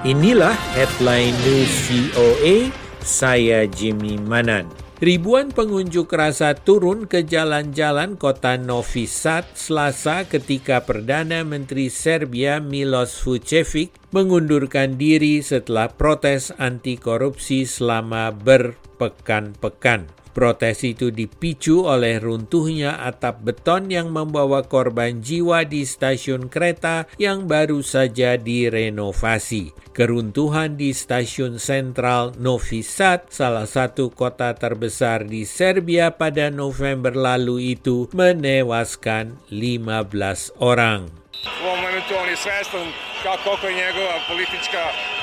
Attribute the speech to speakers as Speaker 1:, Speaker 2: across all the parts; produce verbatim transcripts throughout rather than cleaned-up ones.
Speaker 1: Inilah headline News C O A, saya Jimmy Manan. Ribuan pengunjuk rasa turun ke jalan-jalan kota Novi Sad Selasa ketika Perdana Menteri Serbia Miloš Vučević mengundurkan diri setelah protes anti korupsi selama berpekan-pekan. Protes itu dipicu oleh runtuhnya atap beton yang membawa korban jiwa di stasiun kereta yang baru saja direnovasi. Keruntuhan di stasiun sentral Novi Sad, salah satu kota terbesar di Serbia pada November lalu itu menewaskan lima belas orang.
Speaker 2: U ovom momentu on je svestan kako je njegova politička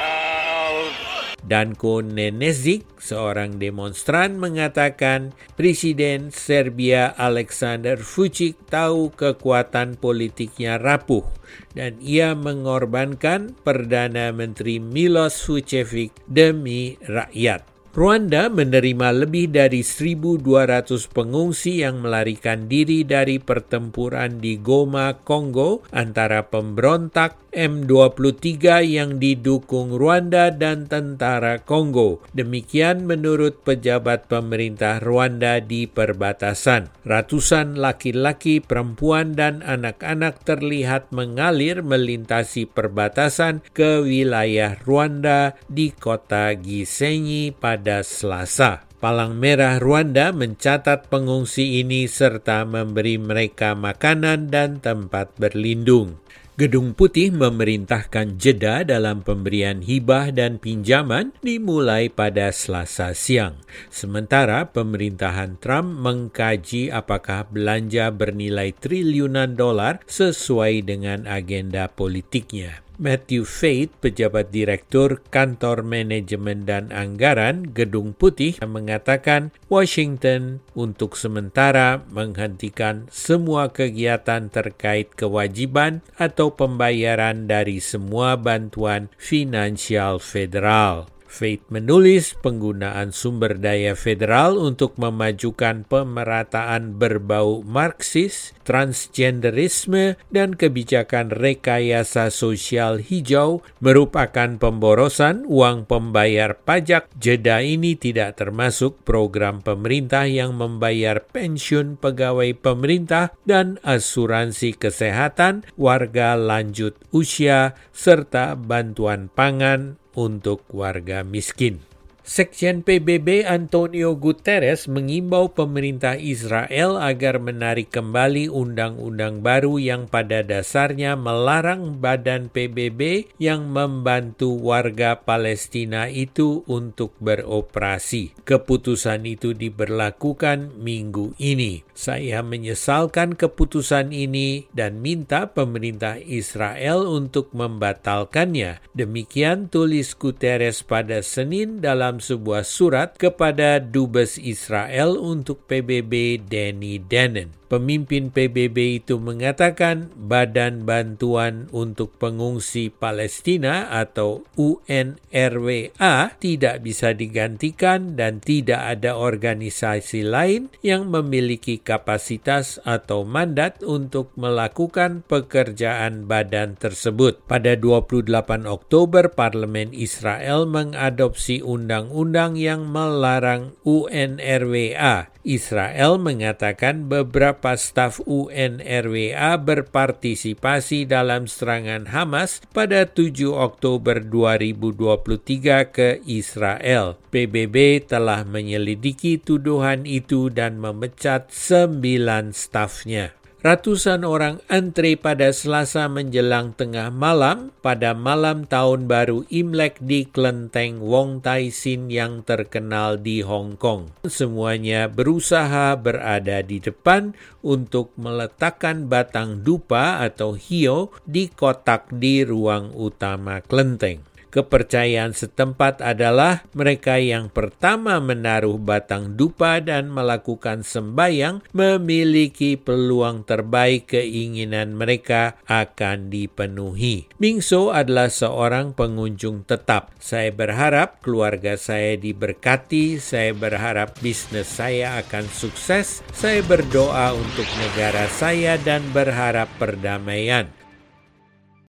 Speaker 1: Danko Nenezic, seorang demonstran, mengatakan Presiden Serbia Aleksandar Vučić tahu kekuatan politiknya rapuh dan ia mengorbankan Perdana Menteri Miloš Vučević demi rakyat. Rwanda menerima lebih dari seribu dua ratus pengungsi yang melarikan diri dari pertempuran di Goma, Kongo antara pemberontak M dua puluh tiga yang didukung Rwanda dan tentara Kongo. Demikian menurut pejabat pemerintah Rwanda di perbatasan. Ratusan laki-laki, perempuan, dan anak-anak terlihat mengalir melintasi perbatasan ke wilayah Rwanda di kota Gisenyi pada Selasa. Palang Merah Rwanda mencatat pengungsi ini serta memberi mereka makanan dan tempat berlindung. Gedung Putih memerintahkan jeda dalam pemberian hibah dan pinjaman dimulai pada Selasa siang. Sementara pemerintahan Trump mengkaji apakah belanja bernilai triliunan dolar sesuai dengan agenda politiknya. Matthew Fate, pejabat direktur Kantor Manajemen dan Anggaran Gedung Putih, mengatakan Washington untuk sementara menghentikan semua kegiatan terkait kewajiban atau pembayaran dari semua bantuan finansial federal. Fate menulis penggunaan sumber daya federal untuk memajukan pemerataan berbau Marxis, transgenderisme, dan kebijakan rekayasa sosial hijau merupakan pemborosan uang pembayar pajak. Jeda ini tidak termasuk program pemerintah yang membayar pensiun pegawai pemerintah dan asuransi kesehatan warga lanjut usia serta bantuan pangan untuk warga miskin. Sekjen P B B Antonio Guterres mengimbau pemerintah Israel agar menarik kembali undang-undang baru yang pada dasarnya melarang badan P B B yang membantu warga Palestina itu untuk beroperasi. Keputusan itu diberlakukan minggu ini. Saya menyesalkan keputusan ini dan minta pemerintah Israel untuk membatalkannya. Demikian tulis Guterres pada Senin dalam sebuah surat kepada Dubes Israel untuk P B B Danny Danon. Pemimpin P B B itu mengatakan Badan Bantuan untuk Pengungsi Palestina atau U N R W A tidak bisa digantikan dan tidak ada organisasi lain yang memiliki kapasitas atau mandat untuk melakukan pekerjaan badan tersebut. Pada dua puluh delapan Oktober, Parlemen Israel mengadopsi undang-undang yang melarang U N R W A. Israel mengatakan beberapa staf U N R W A berpartisipasi dalam serangan Hamas pada tujuh Oktober dua ribu dua puluh tiga ke Israel. P B B telah menyelidiki tuduhan itu dan memecat sembilan stafnya. Ratusan orang antre pada Selasa menjelang tengah malam pada malam tahun baru Imlek di kelenteng Wong Tai Sin yang terkenal di Hong Kong. Semuanya berusaha berada di depan untuk meletakkan batang dupa atau hiyo di kotak di ruang utama kelenteng. Kepercayaan setempat adalah mereka yang pertama menaruh batang dupa dan melakukan sembayang memiliki peluang terbaik keinginan mereka akan dipenuhi. Mingso adalah seorang pengunjung tetap. Saya berharap keluarga saya diberkati, saya berharap bisnis saya akan sukses, saya berdoa untuk negara saya dan berharap perdamaian.